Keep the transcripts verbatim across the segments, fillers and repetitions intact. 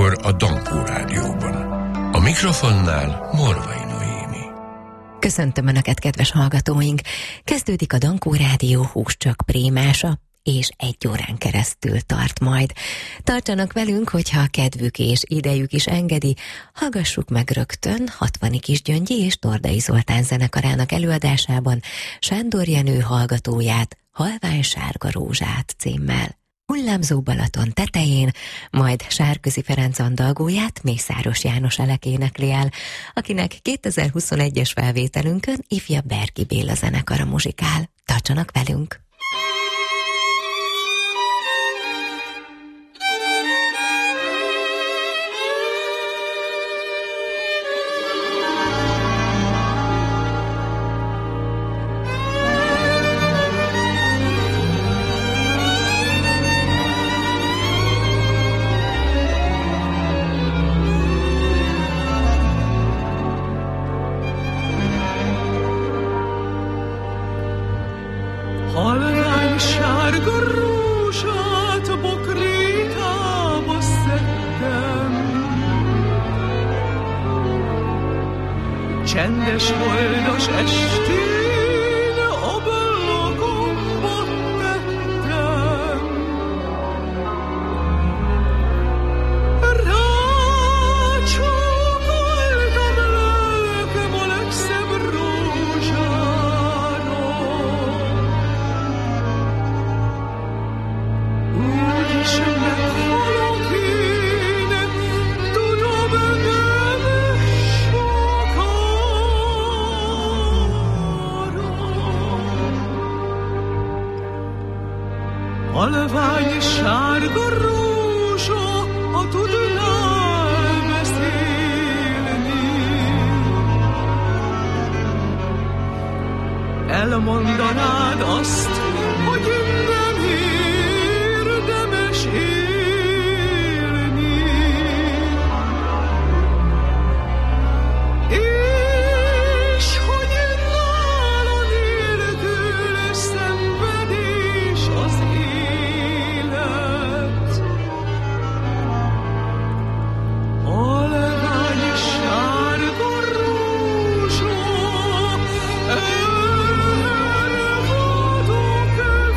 kilenckor a Dankó Rádióban. A mikrofonnál Morvai Noémi. Köszöntöm Önöket, kedves hallgatóink! Kezdődik a Dankó Rádió húscsak prémása, és egy órán keresztül tart majd. Tartsanak velünk, hogyha kedvük és idejük is engedi, hallgassuk meg rögtön Hatvani Kisgyöngyi és Tordai Zoltán zenekarának előadásában Sándor Jenő hallgatóját, Halvány sárga rózsát címmel. Hullámzó Balaton tetején, majd Sárközi Ferenc andalgóját Mészáros János Elek énekli el, akinek kétezer-huszonegyes felvételünkön ifjabb Berki Béla zenekara muzsikál. Tartsanak velünk! Csendes holdas estén ablakomba tettem, rácsókoltam lelkem a legszebb rózsára. Úgyis meghalok én, tudom, nem halvány sárga rózsa, ha tudnál beszélni, elmondanád azt, hogy nem érdemes élni, és hogy nála nélkül szenvedés az élet. Halvány sárga rózsa, elvadok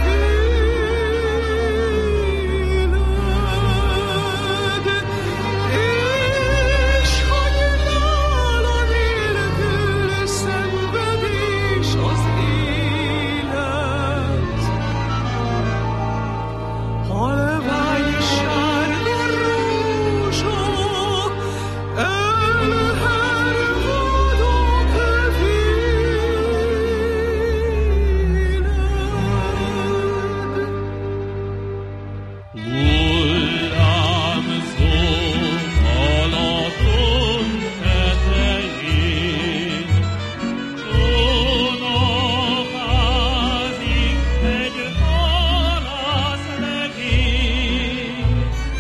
véled, és hogy nála nélkül szenvedés az élet. Halvány sárga rózsa, elhervadok véled. Hullámzó Balaton tetején, csónakázik egy palasz legény,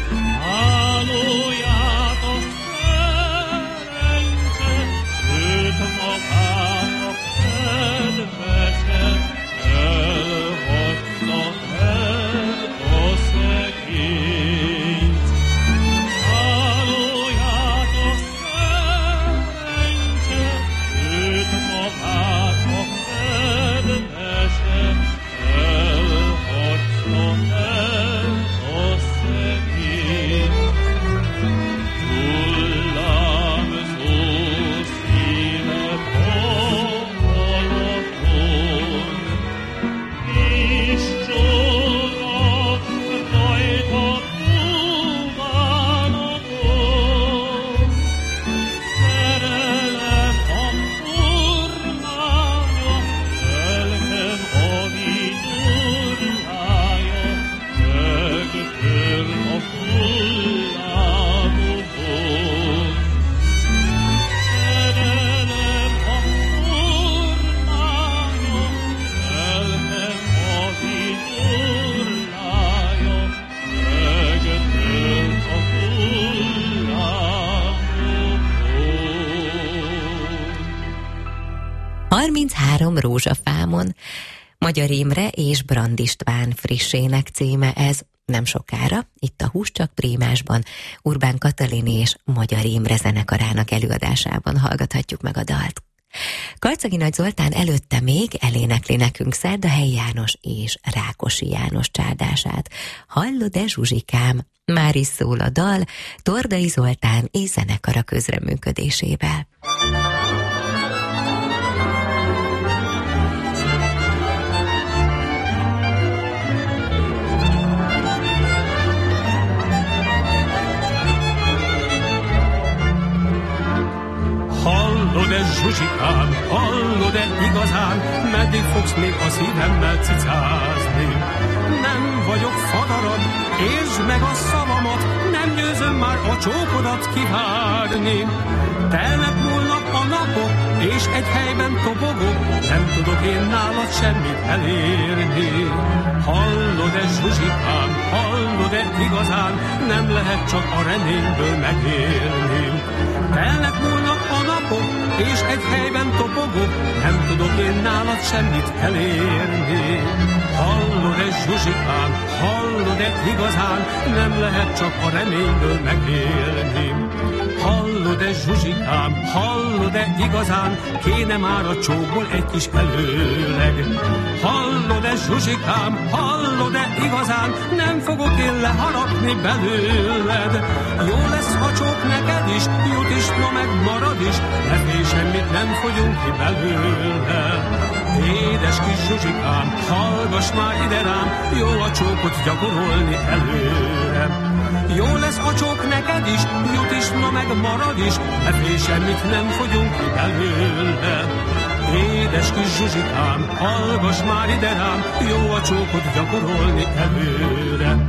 hálóját a szerencse, őt magának kedvese, elhagyta el a szegényt. Hálóját a szerencse, őt magának kedvese, elhagyta el a szegényt. Hullámzó színe Balaton, és csónak rajta búvárokon. Szerelem a formája, lelkem a vitorlája, megtöl a hullámokon. Szerelem a formája, lelkem a vitorlája, megtöl a hullámokon. harminchárom rózsafámon, Magyar Imre és Brand István frissének címe ez. nem sokára, itt a Húscsak Prémásban, Urbán Katalin és Magyar Imre zenekarának előadásában hallgathatjuk meg a dalt. Karcagi Nagy Zoltán előtte még elénekli nekünk Szerdahelyi János és Rákosi János csárdását. Hallod-e Zsuzsikám? Már is szól a dal Tordai Zoltán és zenekara közreműködésével. Hallod-e Zsuzsikám, hallod-e igazán, meddig fogsz még a szívemmel cicázni? Nem vagyok fadarad, értsd meg a szavamat, nem győzöm már a csókodat kivárni. Telnek múlnak a napok, és egy helyben topogok, nem tudok én nálad semmit elérni. Hallod-e Zsuzsikám, hallod-e igazán, nem lehet csak a reményből megélni. Telnek múlnak a napok, és egy helyben topogok, nem tudok én nálad semmit elérni. Hallod-e Zsuzsikám, hallod-e igazán, nem lehet csak a reményből megélni. Hallod-e Zsuzsikám, hallod-e igazán, kéne már a csókból egy kis előleg. Hallod-e Zsuzsikám, hallod-e igazán, nem fogok én leharapni belőled. Jó lesz a csók neked is, jut is, ma meg marad is, ne félj, semmit nem fogyunk ki belőle. Édes kis Zsuzsikám, hallgass már ide rám, jó a csókot gyakorolni előre. Jó lesz a csók neked is, jut is, ma meg marad is, ne félj, semmit nem fogyunk ki belőle. Édes kis Zsuzsikám, hallgass már ide rám, jó a csókot gyakorolni előre.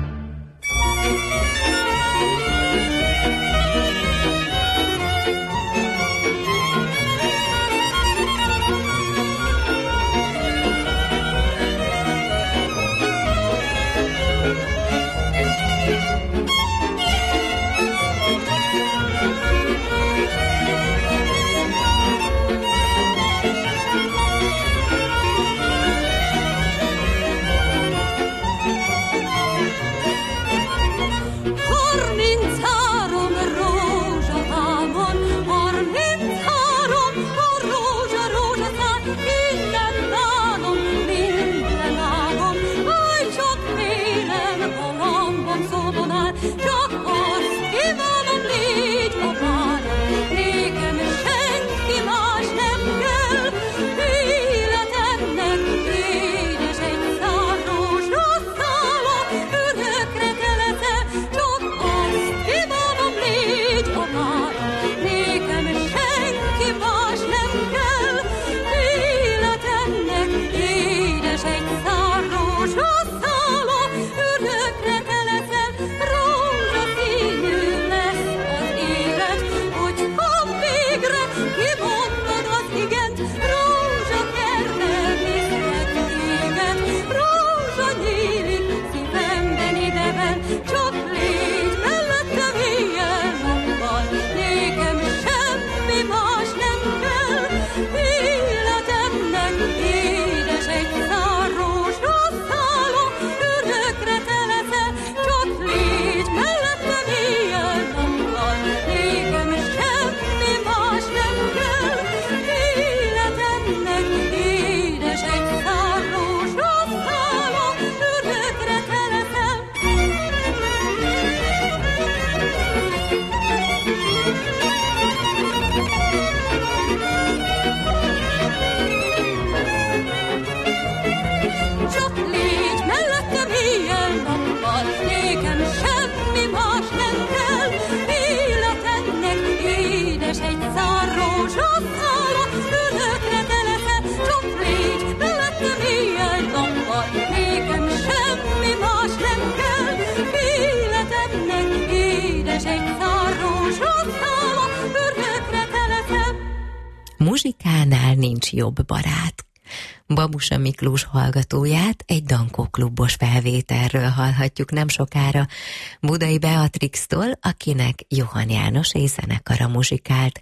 Muzsikánál nincs jobb barát. Babusa Miklós hallgatóját egy Dankó klubos felvételről hallhatjuk nem sokára Budai Beatrixtól, akinek Johann János és zenekara muzsikált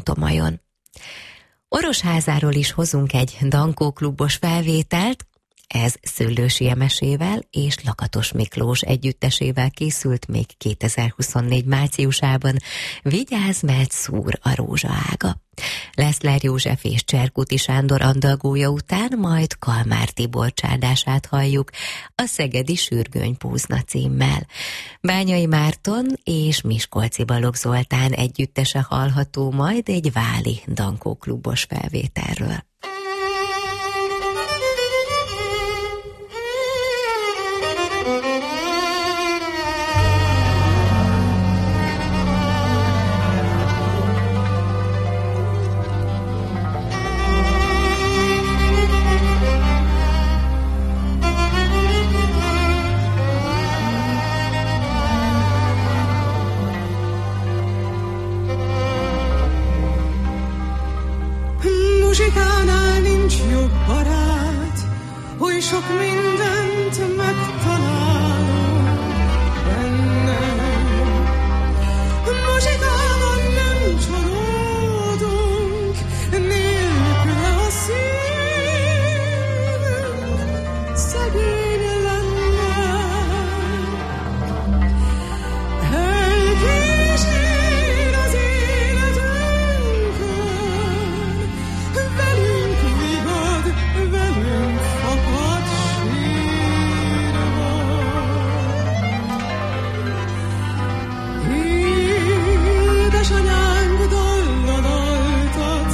Badacsony-Tomajon. Orosházáról is hozunk egy Dankó klubos felvételt, ez Szőlősi Emesével és Lakatos Miklós együttesével készült még kétezer-huszonnégy márciusában. Vigyázz, mert szúr a rózsaága. Leszler József és Cserkuti Sándor andalgója után majd Kalmár Tibor csárdását halljuk a Szegedi Sürgönypúzna címmel. Bányai Márton és Miskolci Balogh Zoltán együttese hallható majd egy váli dankóklubos felvételről. Muzsikánál nincs jobb barát, oly sok mindent megtalálunk bennem. Muzsikában nem csalódunk, nélküle a szívünk szegény lenne. Elkísér az életünkön, velünk vigad, velünk fakad sírva. Édesanyánk dallal altat,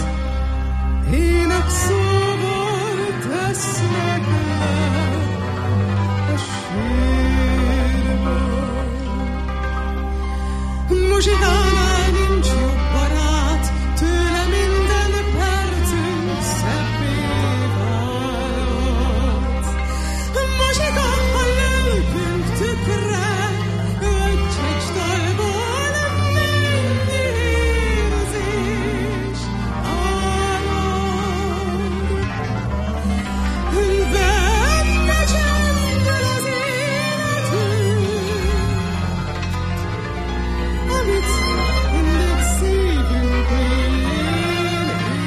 énekszóval tesznek le a sírba. Muzsikánál nincs jobb barát, tőle minden percünk szebbé válhat. Muzsika a lelkünk tükre, egy csicsdalból mennyi érzés árad. Benne csendel az életünk, amit mindig szívünk mélyén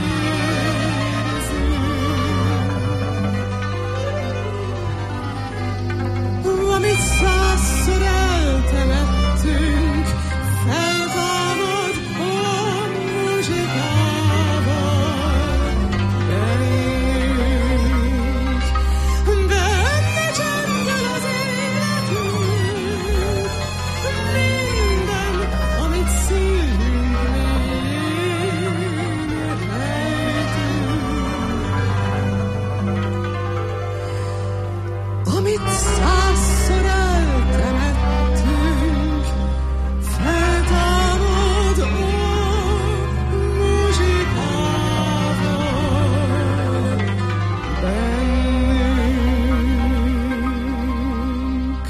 érzünk. Amit százszor eltemettünk, feltámad a muzsikával bennünk. Benne csendel az életünk, minden, amit szívünk mélyén rejtünk. Amit százszor eltemettünk, feltámad a muzsikával bennünk.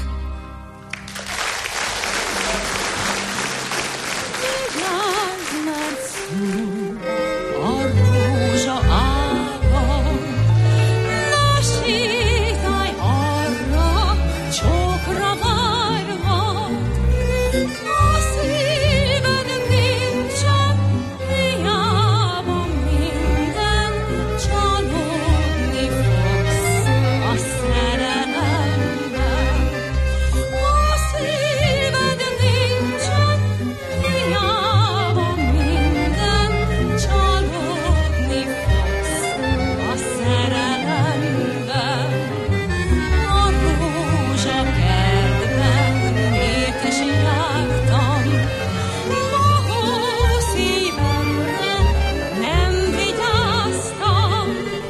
Vigyázz, mert szúr a rózsa ága, na sétálj arra, csókra várva. A szíved nincsen, hiába minden, csalódni fogsz a szerelemben. A szíved nincsen, hiába minden, csalódni fogsz a szerelemben. A rózsakertben miért is jártam, mohó szívemre nem vigyáztam.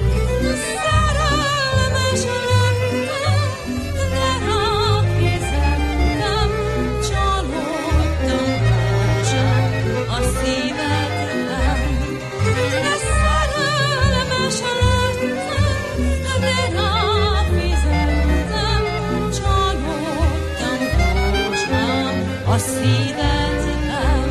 Szerelmes lettem, de ráfizettem, csalódtam rózsám a szívedben. De szerelmes lettem, de ráfizettem, csalódtam rózsám a szívedben.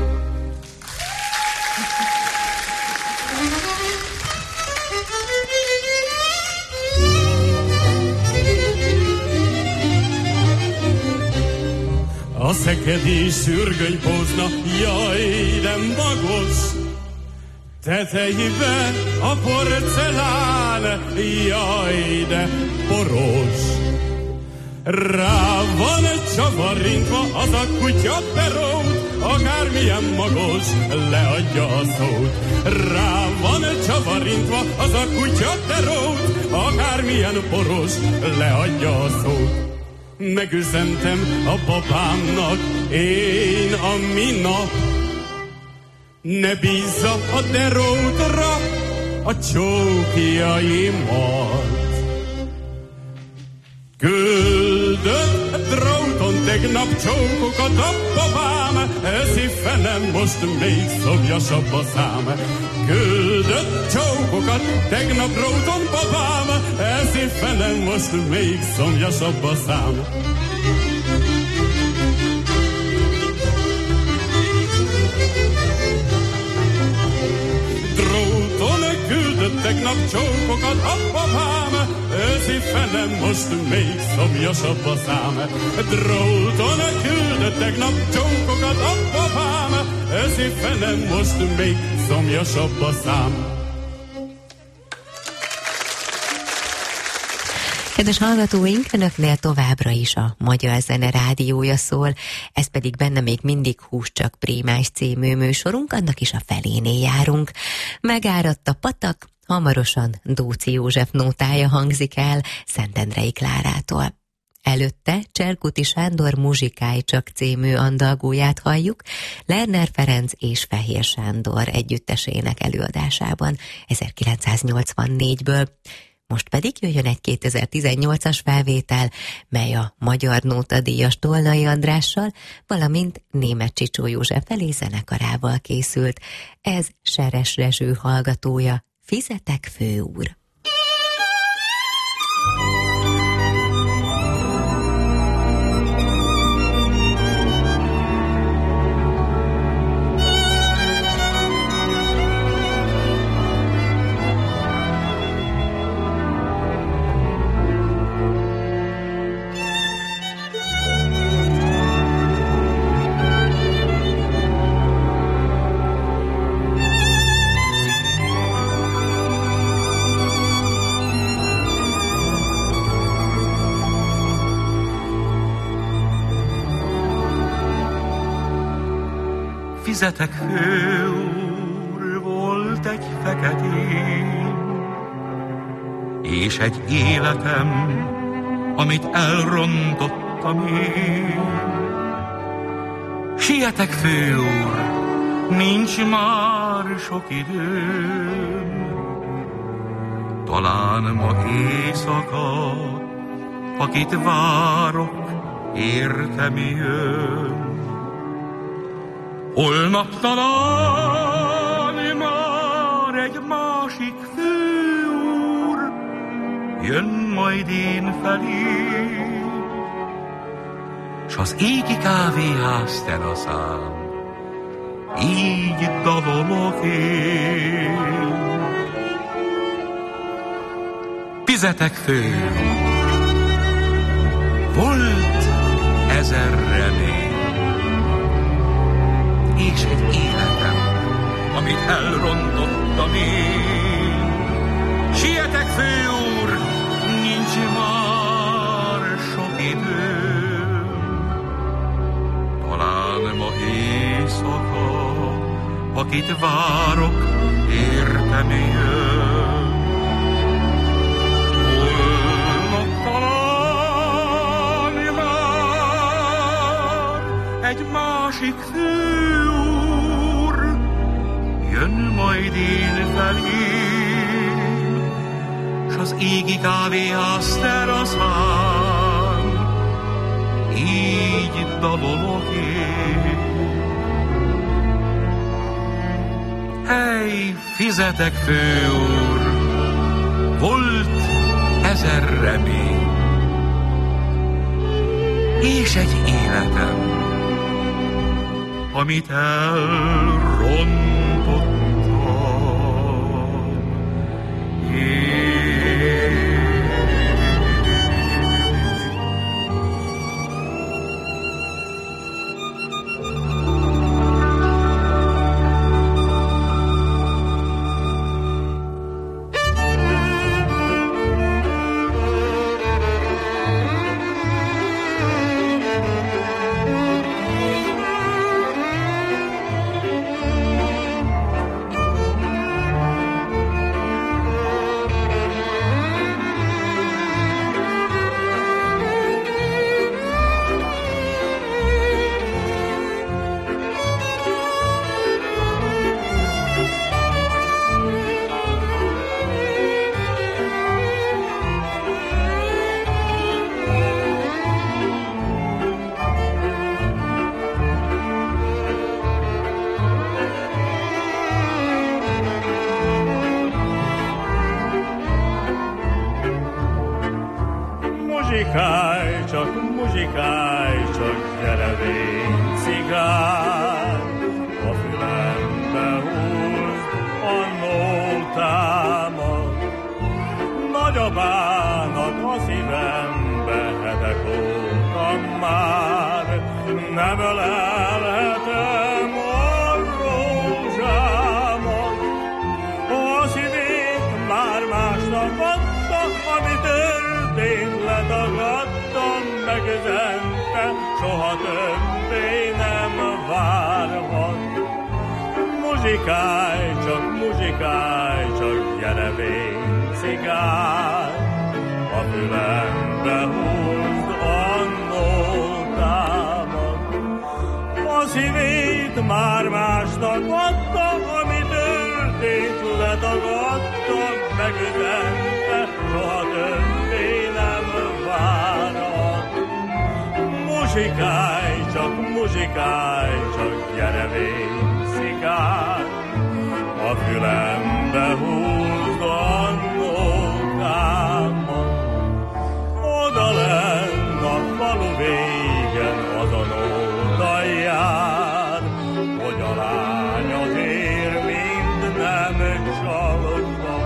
A szegedi Sürgönypózna, jaj, de magos, tetejébe a porcelán, jaj, de poros. Rá van csavarintva az a kutya perót, akármilyen magos, leadja a szót. Rá van csavarintva az a kutya perót, akármilyen poros, leadja a szót. Megüzentem a babámnak, én a minap, ne bízza a derótra a csókjaimat. Küldött dróton tegnap csókokat a babám, eszi fenem most még szomjasabb a szám. Küldött csókokat tegnap dróton babám, eszi fenem most még szomjasabb a szám. Dróton küldött tegnap csókokat a babám, őszi fenem most még szomjasabb a szám. Dróton küldött tegnap csókokat a babám, őszi fenem most még szomjasabb a szám. Kedves hallgatóink, önöknél továbbra is a Magyar Zene rádiója szól, ez pedig benne még mindig Hús csak Prémás című műsorunk, annak is a felénél járunk. Megáradt a patak, hamarosan Dóczy József nótája hangzik el Szentendrei Klárától. Előtte Cserkuti Sándor Muzsikáj csak című andalgóját halljuk, Lerner Ferenc és Fehér Sándor együttesének előadásában ezerkilencszáznyolcvannégyből. Most pedig jöjjön egy kétezer-tizennyolcas felvétel, mely a Magyar Nótadíjas Tolnai Andrással, valamint Németh Csicsó József Felé zenekarával készült. Ez Seres Rezső hallgatója, Fizetek főúr. Fizetek főúr, volt egy feketén, és egy életem, amit elrontottam én. Sietek főúr, nincs már sok időm, talán ma éjszaka, akit várok, értem jön. Holnap talán már egy másik főúr jön majd én felé, s az égi kávéház teraszán így dalolok én. Fizetek főúr, volt ezer remény, és egy életem, amit elrontottam én. Sietek főúr, nincs már sok időm, talán ma éjszaka, akit várok, értem jön. Holnap talán már egy másik főúr jön majd én felém, s az égi kávéház teraszán így dalolok én. Hey, fizetek főúr, volt ezer remény, és egy életem, amit elrontottam én. csak, muzsikálj csak, gyere vén, cigár, a fülembe húzd a nótámat. Nagy a bánat a szívembe, hetek óta már, nem ölelhetem a rózsámat. A szívét már másnak adta, ami történt, letagadtam, megüzente, soha többé nem várhat. Muzsikálj csak, muzsikálj csak, gyere vén, cigár, a fülembe húzd a nótámat. A szívét már másnak adta, ami történt, letagadtam, megüzente, soha többé nem várhat. Muzsikálj csak, muzsikálj csak, gyere vén, cigár, a fülembe húzd a nótámat. Oda lenn a falu végen az a nóta jár, hogy a lány azért mind nem csalva.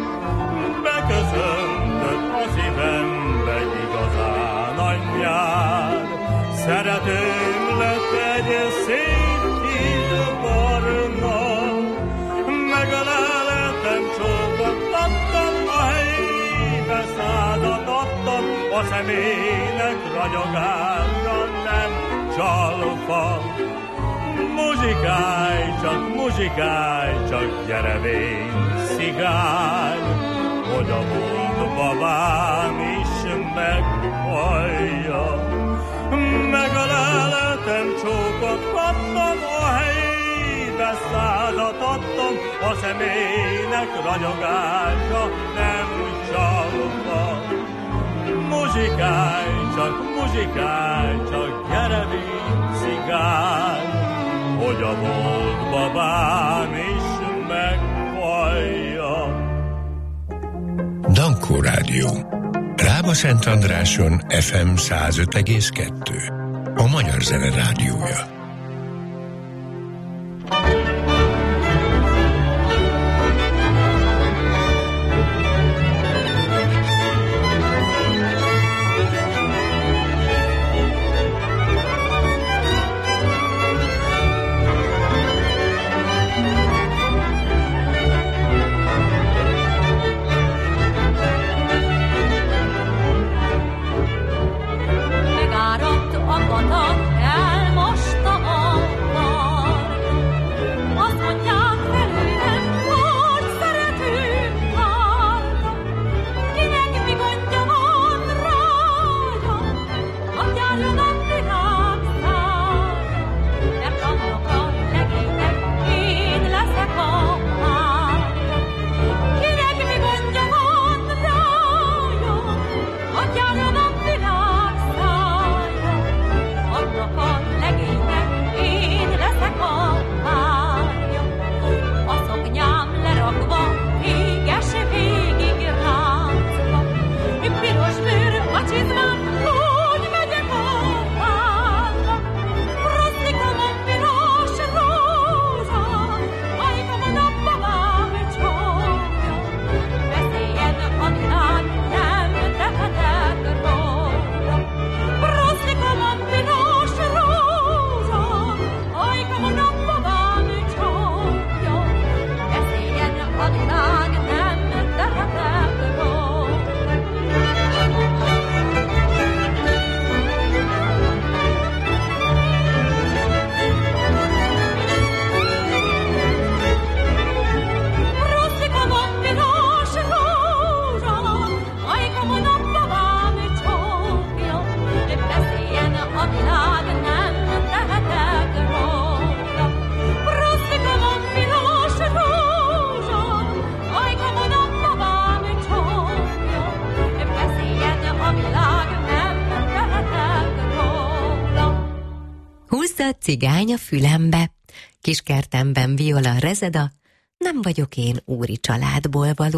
Beköszöntött a szívembe igazán a nyár, szeretőm lett egy szép hídbarna. Megöleltem, csókoltattam, a helyébe százat adtam, a személynek ragyogásra nem csalva. Muzsikálj csak, muzsikálj csak, gyere vén, cigár, hogy a volt babám is meghallja. Megöleltem, csókoltattam, a helyébe százat adtam, a személynek ragyogásra nem csalva. Muzsikálj csak, muzsikálj csak, gyere vén, cigár, hogy a volt babám is meghallja. Dankó Rádió. Rába-Szent Andráson ef em száz öt egész kettő. A Magyar Zene Rádiója. Megáradt a patak, elmosta a a cigány a fülembe, kiskertemben viola rezeda, nem vagyok én úri családból való,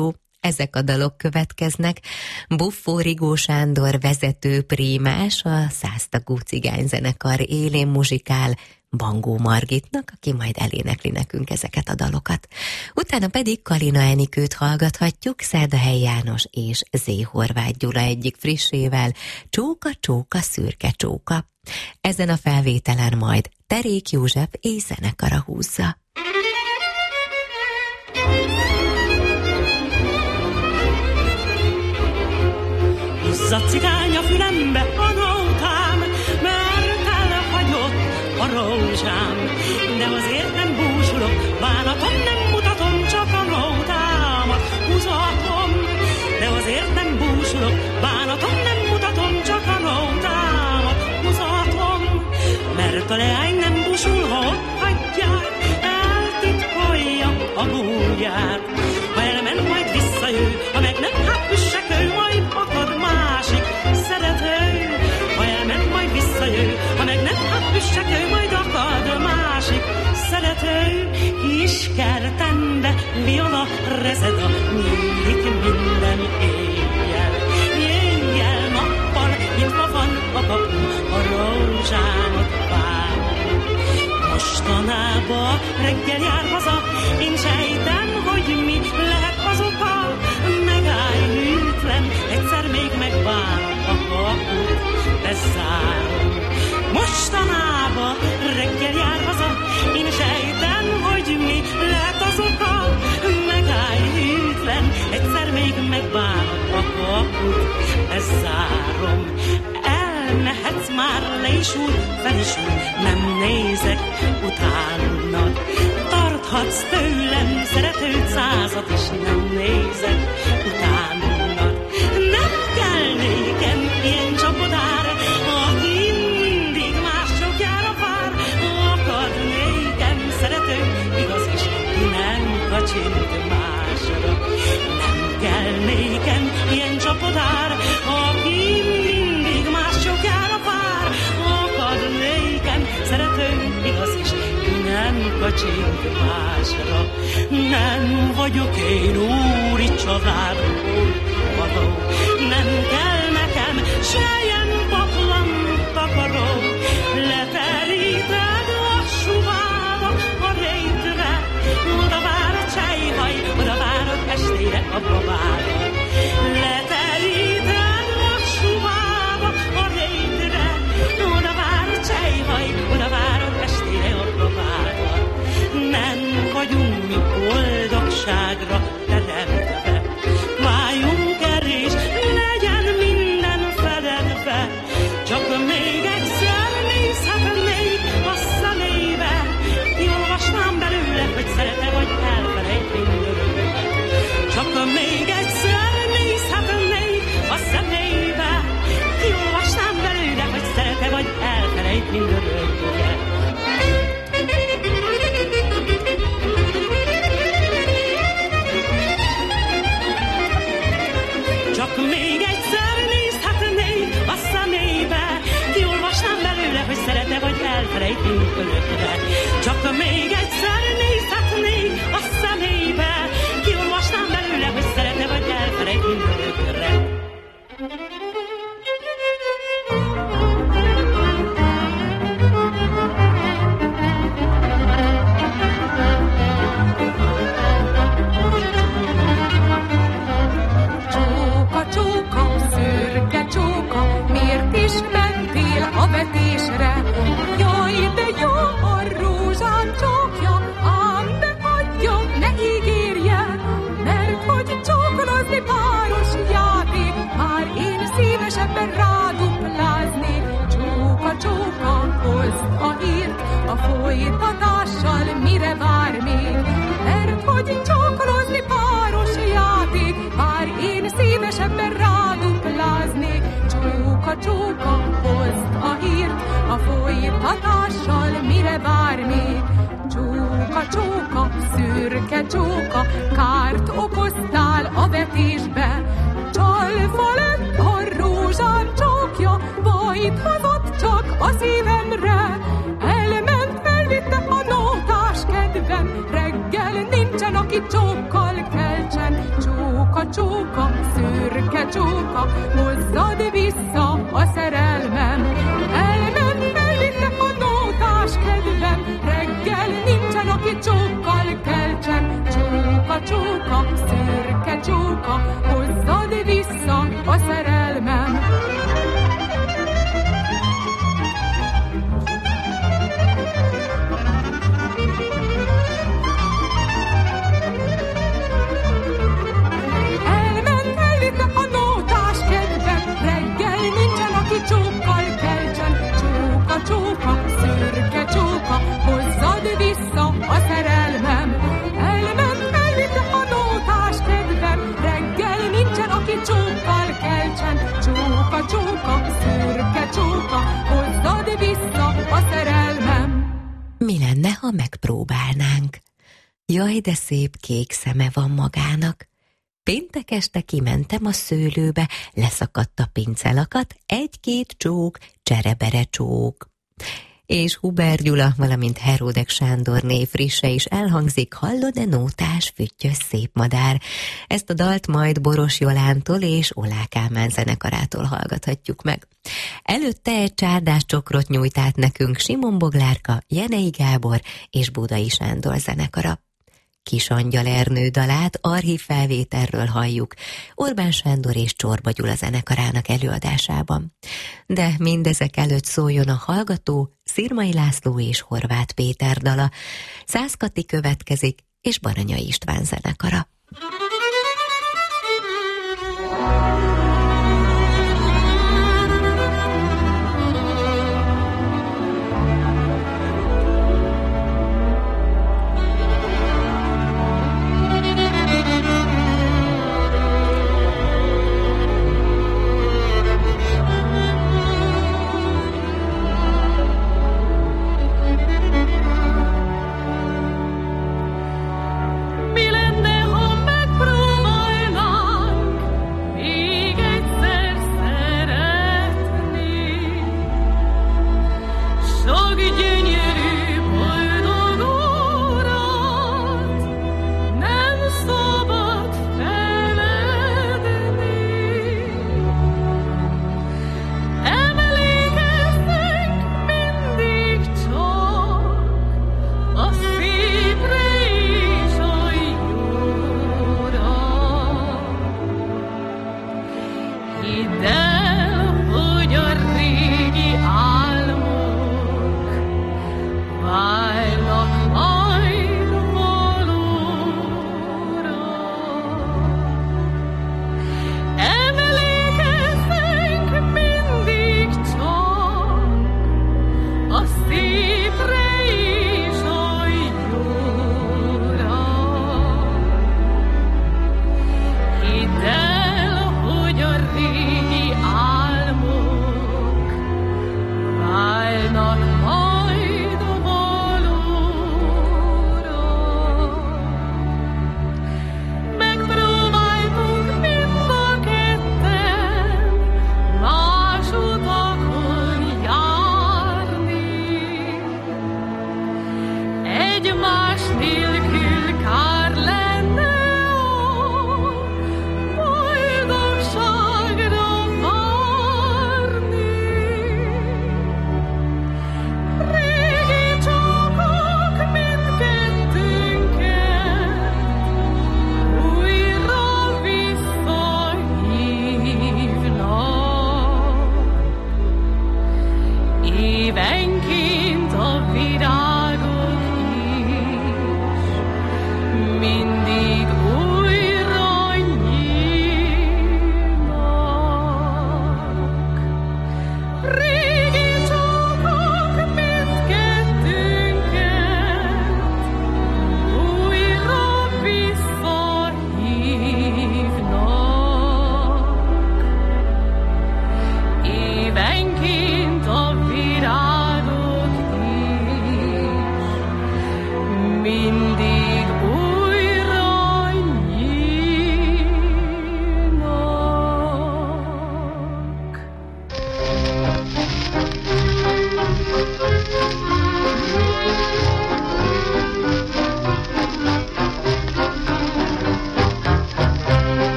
Ezek a dalok következnek. Buffó Rigó Sándor vezető prímás, a száztagú cigányzenekar élén muzsikál Bangó Margitnak, aki majd elénekli nekünk ezeket a dalokat. Utána pedig Kalina Enikőt hallgathatjuk, Szerdahelyi János és Zé Horváth Gyula egyik frissével, Csóka, csóka, szürke csóka. Ezen a felvételen majd Terék József és zenekara húzza. Húzza cigány a fülembe a nótám, mert elhagyott a rózsám. De azért nem búsulok, bánatom nem mutatom, csak a nótámat húzatom. De azért nem búsulok, bánatom nem mutatom, csak a nótámat húzatom. Mert a leány nem búsul, ha ott hagyják, eltitkolja a búját. Ha elment, majd visszajön, ha meg nem, hát üssek ő, majd akad másik szerető. Ha elment, majd visszajön, ha meg nem, hát üssek ő, majd akad másik szerető. Kis kertembe viola rezeda, nyílik minden éjjel. Éjjel, nappal, nyitva van a kapu, a rózsámat vár. Mostanában reggel jár haza, én sejtem, hogy mi lehet az oka. Megállj hűtlen, egyszer még megvár a kaput, bezárom. Mostanában reggel jár haza, én sejtem, hogy mi lehet az oka. Megállj hűtlen, egyszer még megvár a kaput, bezárom. Elmehetsz már le is úr, fel is úr, nem nézek utánad. Tarthatsz tőlem szeretőt százat, és nem nézek utánad. Nem kell nékem ilyen csapodár, aki mindig más csokjára vár. Akad nékem szerető, igaz is, nem kacsint másra. Nem kell nékem ilyen csapodár, aki mindig más csokjára vár. Akad nékem szerető, igaz is, nem kacsint másra. Nem vagyok én úri családból való, nem kell nekem sejjen paplan takaró. Leteríted a suvába a rétre, oda vár a csejhaj, oda várod estére a babádat. Leteríted a suvába a rétre, oda vár a csejhaj, oda várod estére a babádat. Nem vagyunk mi boldogságra teremtve, váljunk erre és legyen minden fedetve. Csak még egyszer nézhetnék a szemébe, kiolvasnám belőle, hogy szerete vagy elfelejt mindörögbe. Csak még egyszer nézhetnék a szemébe, kiolvasnám belőle, hogy szerete vagy elfelejt mindörögbe. Csak még egyszer nézhetnék a szemébe, kiolvasnám belőle, hogy szerete vagy elfelejt mindörökre. Csak még egyszer nézhetnék a szemébe, kiolvasnám belőle, hogy szerete vagy elfelejt mindörökre. A vetésre, jaj, de jó a rózsám csókja, ám de adja, ne ígérje, mert hogy csókolozni páros játék, már én szívesebben ráduplázni. Csóka, csóka, hozd a hírt, a folytatással mire vár még, mert hogy csókolozni páros játék, már én szívesebben ráduplázni. Csóka, csóka, hozd a hírt, a folytatással mire vár még. Csóka, csóka, szürke csóka, kárt okoztál a vetésbe. Csalfa lett a rózsám csókja, bajt hozott csak a szívemre. Elment, felvitte a nótás kedvem, reggel nincsen, aki csókkal keltsen. Csóka, csóka, csóka, hozzad vissza a szerelmem. Elment mellette a nótás kedvem, reggel nincsen, aki csókkal keltsen. Csóka, csóka, szürke csóka, hozzad vissza a szerelmem. Csókkal keltsen, csóka, csóka, szürke csóka, hozzad vissza a szerelmem. Elment, elvitte a nótás kedvem, reggel nincsen, aki csókkal keltsen. Csóka, csóka, szürke csóka, hozzad vissza a szerelmem. Mi lenne, ha megpróbálnánk? Jaj, de szép kék szeme van magának. Péntek este kimentem a szőlőbe, leszakadt a pincelakat, egy-két csók, cserebere csók. És Huber Gyula, valamint Heródek Sándorné frisse is elhangzik, hallod-e nótás, füttyös szép madár. Ezt a dalt majd Boros Jolántól és Olá Kálmán zenekarától hallgathatjuk meg. Előtte egy csárdás csokrot nyújt át nekünk Simon Boglárka, Jenei Gábor és Budai Sándor zenekara. Kis Angyal Ernő dalát archív felvételről halljuk, Orbán Sándor és Csorba Gyula zenekarának előadásában. De mindezek előtt szóljon a hallgató, Szirmai László és Horváth Péter dala. Szász Kati következik, és Baranyai István zenekara.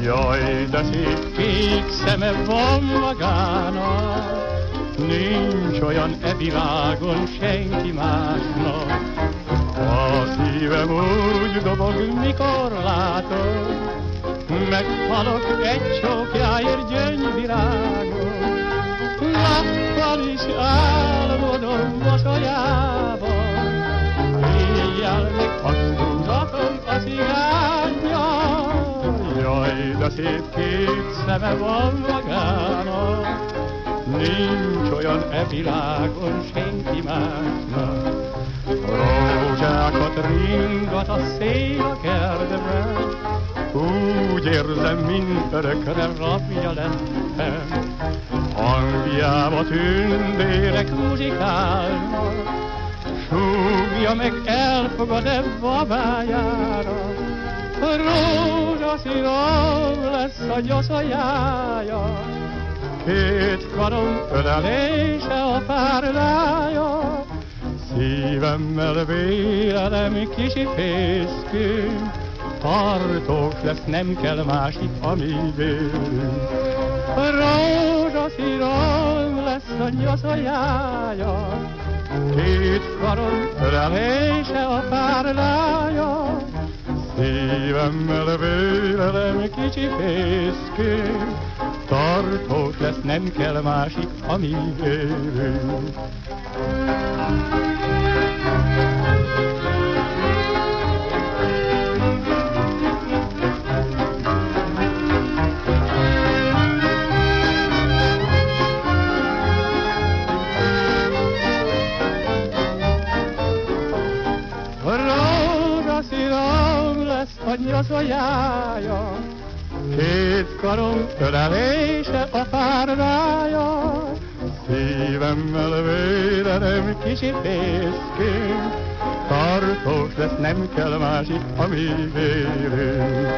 Jaj, de szép kék szeme van magának, nincs olyan e világon senki másnak. A szívem úgy dobog, mikor látom, meghalok egy csókjáért gyöngyvirágon. Nappal is álmodom mosolyában, éjjel meg hasztúzatom a cigányjal. Jaj, de szép kék szeme van magának, nincs olyan e világon senki másnak. Rózsákat ringat a szél a kertben, úgy érzem, mint örökre rabja lettem. Hangjában tündérek muzsikálnak, súgja meg elfogad-e babájára. Rózsaszínom lesz a nyoszoljája, két karom ölelése a párnája. Szívemmel vélelem kisi fészkünk, tartós lesz, nem kell másik, ami vélünk. Rózsaszírom lesz a nyoszoljája, két karon ölelése a párnája. Szívemmel vélelem kicsi fészkünk, tartós lesz, nem kell másik, ami vélünk. A nyoszoljája, két karom ölelése a párnája. Szívemmel vélelem kicsi fészkünk, tartós lesz, nem kell másik, ami vélünk.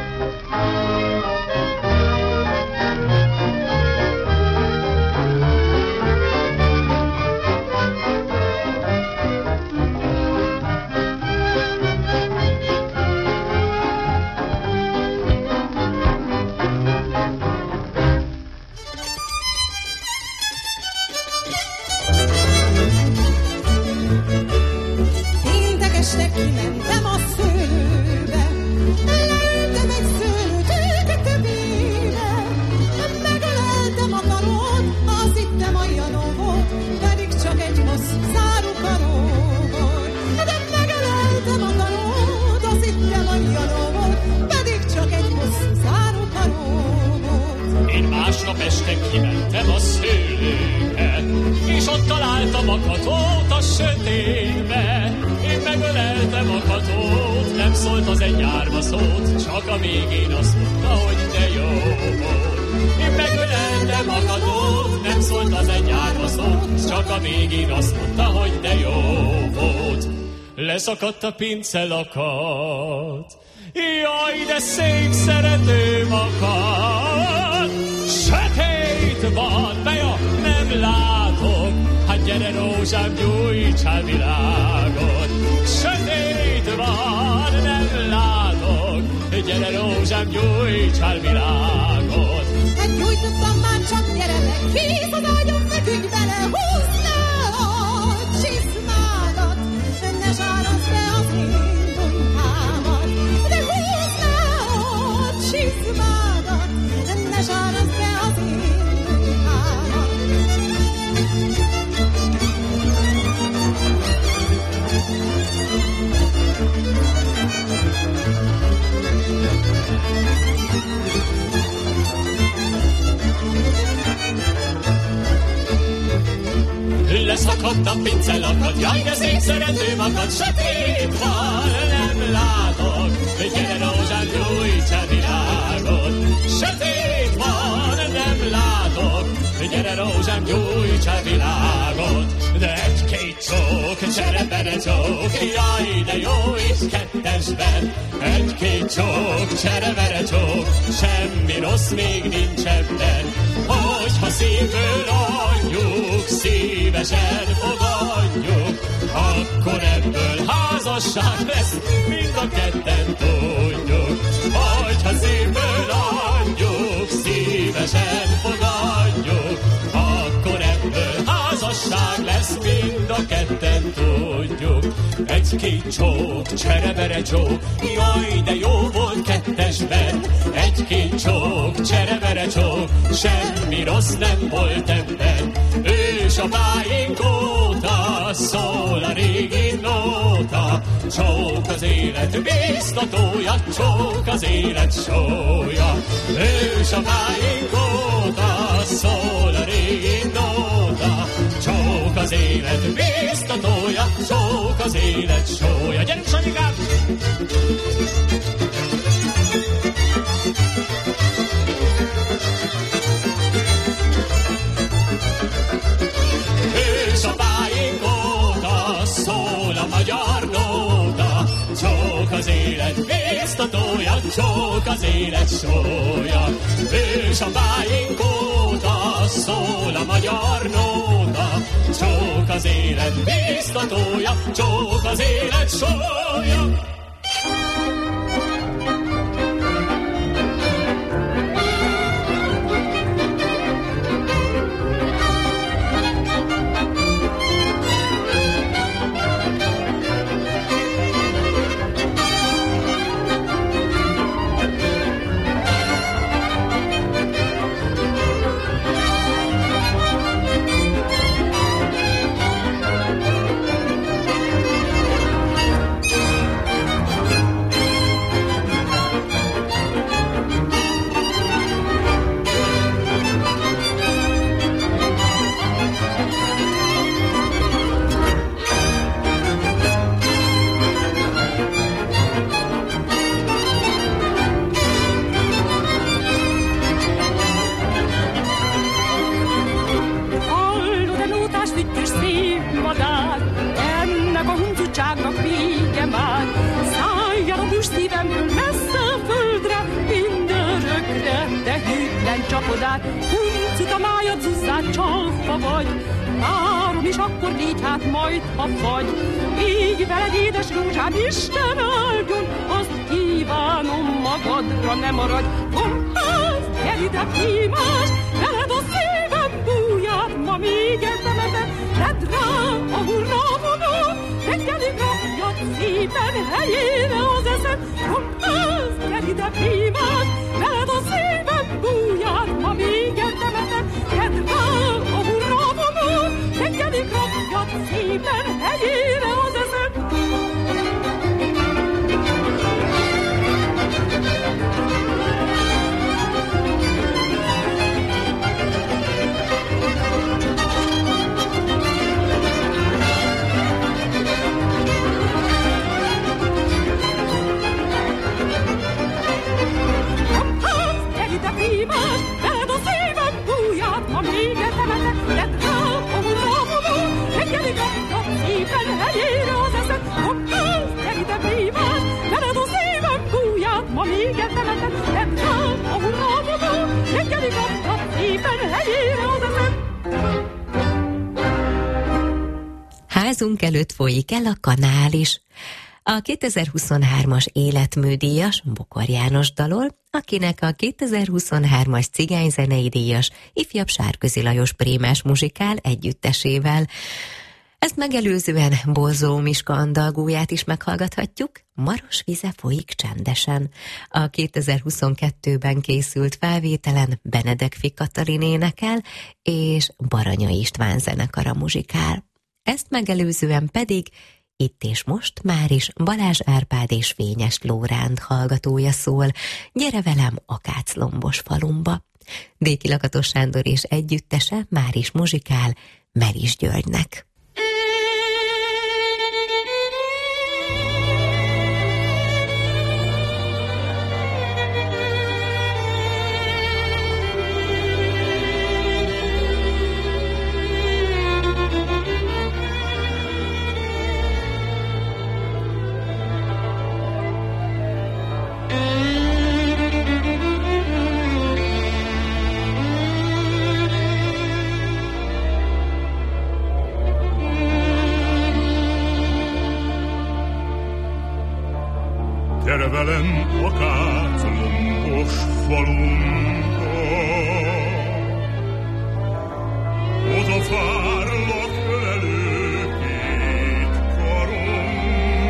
Kimentem a szőlőbe, leültem egy szőlőtőke tövébe, megöleltem a karod, azt hittem a janó volt, pedig csak egy hosszú záró karó volt. De megöleltem a karod, azt hittem a janó volt, pedig csak egy hosszú záró karó volt. Én másnap este kimentem a szőlőbe, és ott találtam a katót a sötétbe. Én megöleltem a katót, nem szólt az egy árva szót, csak a végén azt mondta, hogy de jó volt. Én megöleltem a katót, nem szólt az egy árva szót, csak a végén azt mondta, hogy de jó volt. Leszakadt a pincelakat, jaj, de szép szeretőm akad. Sötét van, beja, nem látok, hát gyere rózsám, gyújtsál világot. Sötét van, nem látok, gyere rózsám, gyújtsál világot. Hát gyújtottam már, csak gyere meg, hisz az ágyom, feküdj bele, húzd le a csizmádat, ne zsárazd be az én dunyhámat. De húzd le a csizmádat, ne zsárazd be az én dunyhámat. Leszakadt a pincelakat, jaj, de szép szeretőm akad. Sötét van, nem látok, gyere rózsám, gyújtsál világot. Sötét van, nem látok, gyere rózsám, gyújtsál világot. De egy-két csók, csere-bere csók, jaj, de jó is kettesben. Egy-két csók, csere-bere csók, semmi rossz még nincs ebben. Hogyha szívből adjuk, szívesen fogadjuk, akkor ebből házasság lesz, mind a ketten tudjuk. Hogyha szívből adjuk, egy-két csók, cserebere csók, jaj, de jó volt kettesben. Egy-két csók, cserebere csók, semmi rossz nem volt ebben. Ősapáink óta szól a régi nóta, csók az élet biztatója, csók az élet sója. Ősapáink óta szól a régi nóta, csók az élet biztatója, csók az élet sója. Gyerünk, Sanyikám! Ősapáink óta szól a magyar nóta, csók az élet biztatója, csók az élet sója. Ősapáink óta szól a magyar nóta, csók az élet biztatója, csók az élet sója. csapodát, huncut a májad zuzzát, csalfa vagy. Várom is akkor légy hát majd, ha fagy. Így veled, édes rózsám, Isten áldjon, azt kívánom magadra, ne maradj. Kompász, gyere ide, hívás, veled a szívem búját, ma még eltemetem, tedd rá a hurra vonat, reggelig rakjad szépen helyére az eszem. Kompász, gyere ide, hívás, veled a szívem búját, ma még eltemetem, tedd rá a hurra vonat, reggelig rakjad szépen helyére az eszem. Prívás, veled a szívem búját, ma még eltemetek, tedd rá a hurra vonat, reggelig rakjad szépen helyére az eszem. Kompász, gyere ide, prívás, veled a szívem búját, ma még eltemetek, tedd rá a hurra vonat, reggelig rakjad szépen helyére az eszem. Házunk előtt folyik el a kanál is. A kétezer-huszonhármas életműdíjas Bokor János dalol, akinek a kétezer-huszonhármas cigányzenei díjas ifjabb Sárközi Lajos prémás muzsikál együttesével. Ezt megelőzően Borzó Miska andalgóját is meghallgathatjuk, Maros vize folyik csendesen. A kétezer-huszonkettőben készült felvételen Benedek Katalin énekel, és Baranya István zenekara muzsikál. Ezt megelőzően pedig itt és most már is Balázs Árpád és Fényes Lóránd hallgatója szól, gyere velem Akáclombos falumba. Déki Lakatos Sándor és együttese már is muzsikál Meris Györgynek. Gyere velem Akáclombos falumba, oda várlak ölelő két karomba.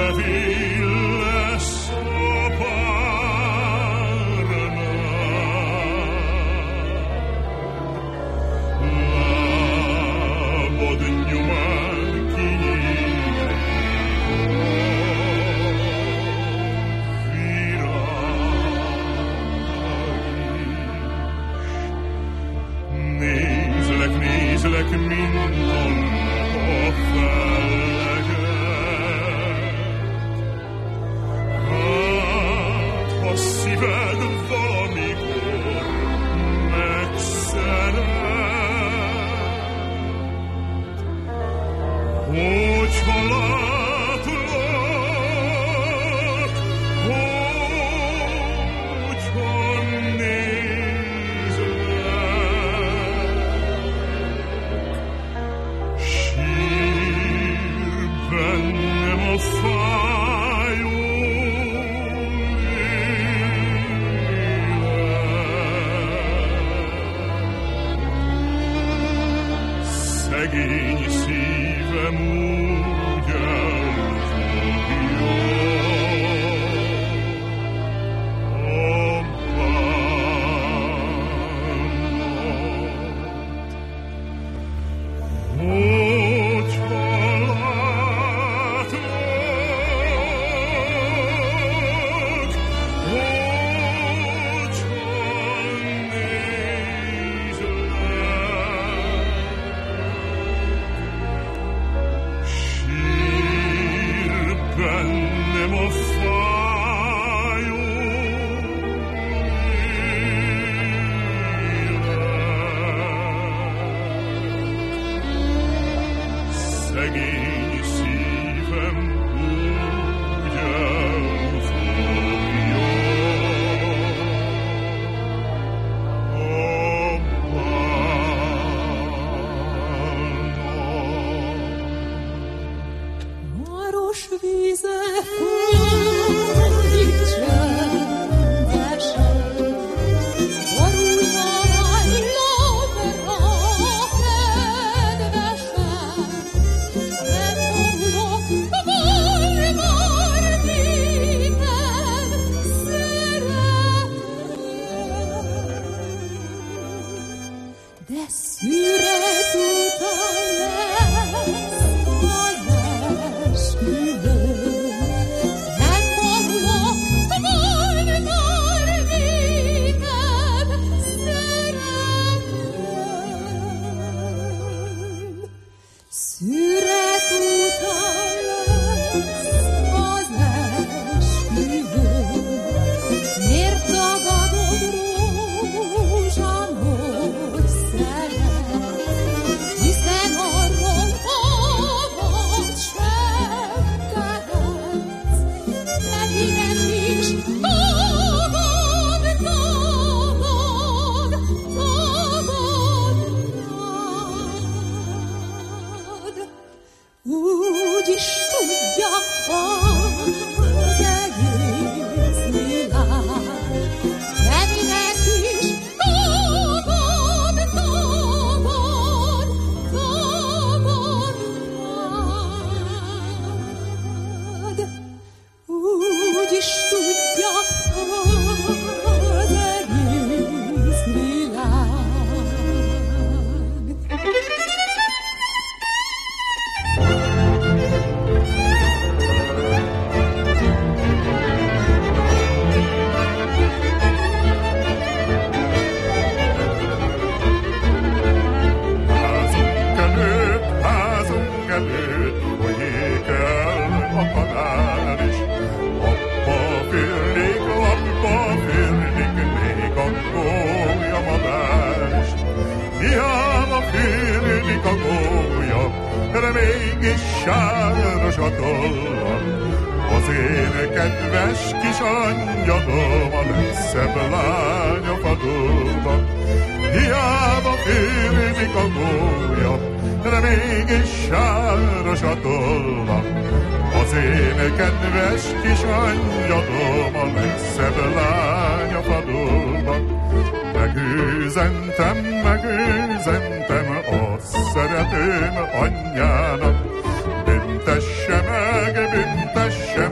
Büntesse meg, büntesse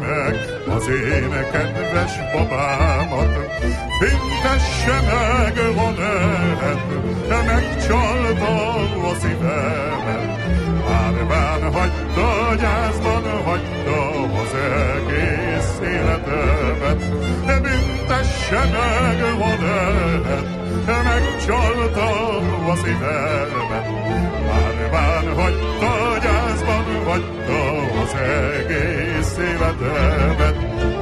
az én kedves babámat. Büntesse meg, ha lehet, megcsalta a szívemet. Árván hagyta, gyászban hagyta az egész életemet. Büntesse meg, ha lehet, megcsalta a szívemet. Árván hagyta, gyászban hagyta az egész életemet.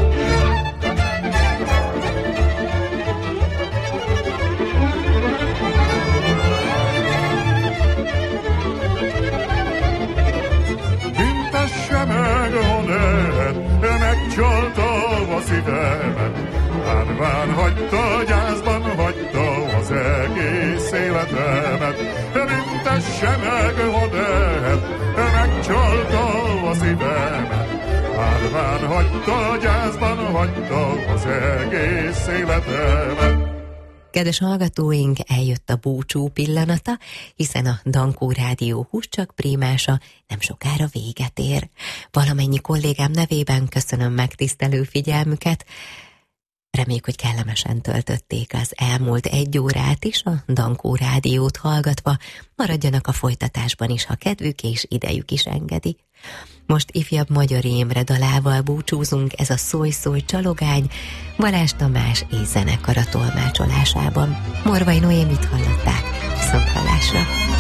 Megcsalta a szívemet, árván hagyta, gyászban hagyta az egész életemet. Büntesse meg, ha lehet, megcsalta a szívemet, árván hagyta, gyászban hagyta az egész életemet. Kedves hallgatóink, eljött a búcsú pillanata, hiszen a Dankó Rádió Húscsak Prímása nem sokára véget ér. Valamennyi kollégám nevében köszönöm megtisztelő figyelmüket. Reméljük, hogy kellemesen töltötték az elmúlt egy órát is a Dankó Rádiót hallgatva. Maradjanak a folytatásban is, ha kedvük és idejük is engedi. Most ifjabb Magyar Imre dalával búcsúzunk, ez a Szólj, szólj, csalogány, Balázs Tamás és zenekara tolmácsolásában. Morvai Noémit hallották, viszont hallásra.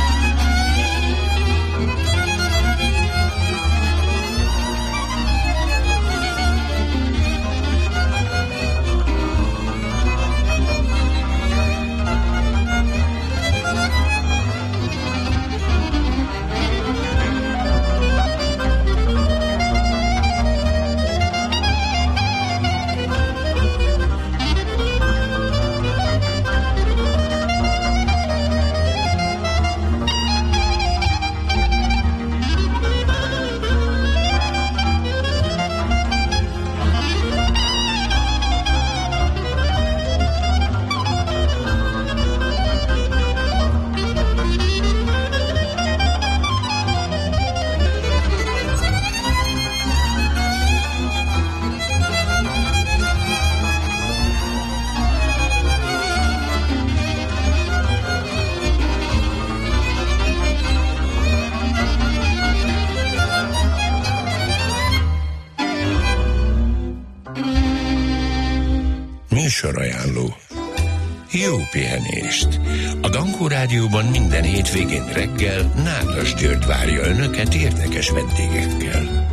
Műsorajánló. Jó pihenést! A Dankó Rádióban minden hétvégén reggel Nádas György várja önöket érdekes vendégekkel.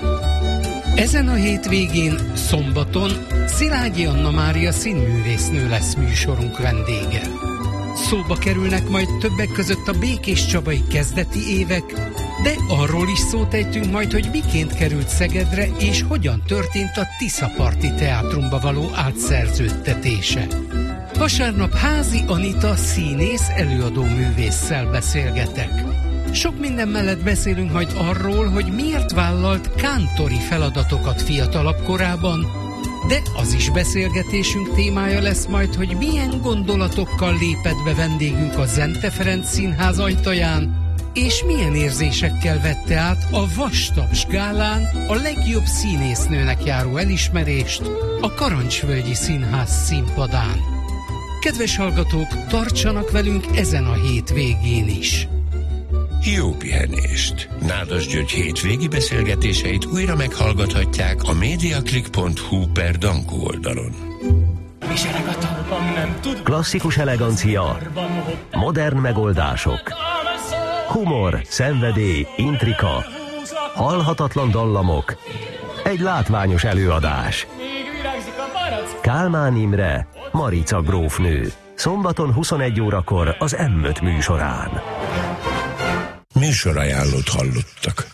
Ezen a hétvégén, szombaton Szilágyi Anna Mária színművésznő lesz műsorunk vendége. Szóba kerülnek majd többek között a Békés Csabai kezdeti évek, de arról is szót ejtünk majd, hogy miként került Szegedre és hogyan történt a Tiszaparti Teátrumba való átszerződtetése. Vasárnap Házi Anita színész előadó művésszel beszélgetek. Sok minden mellett beszélünk majd arról, hogy miért vállalt kántori feladatokat fiatalabb korában, de az is beszélgetésünk témája lesz majd, hogy milyen gondolatokkal lépett be vendégünk a Zente Ferenc Színház ajtaján, és milyen érzésekkel vette át a Vastaps gálán a legjobb színésznőnek járó elismerést a Karancsvölgyi Színház színpadán. Kedves hallgatók, tartsanak velünk ezen a hétvégén is! Jó pihenést! Nádas György hétvégi beszélgetéseit újra meghallgathatják a mediaclick pont hu per Dankó oldalon. Klasszikus elegancia, modern megoldások, humor, szenvedély, intrika, halhatatlan dallamok, egy látványos előadás. Kálmán Imre, Marica grófnő. Szombaton huszonegy órakor az em öt műsorán. Műsorajánlót hallottak.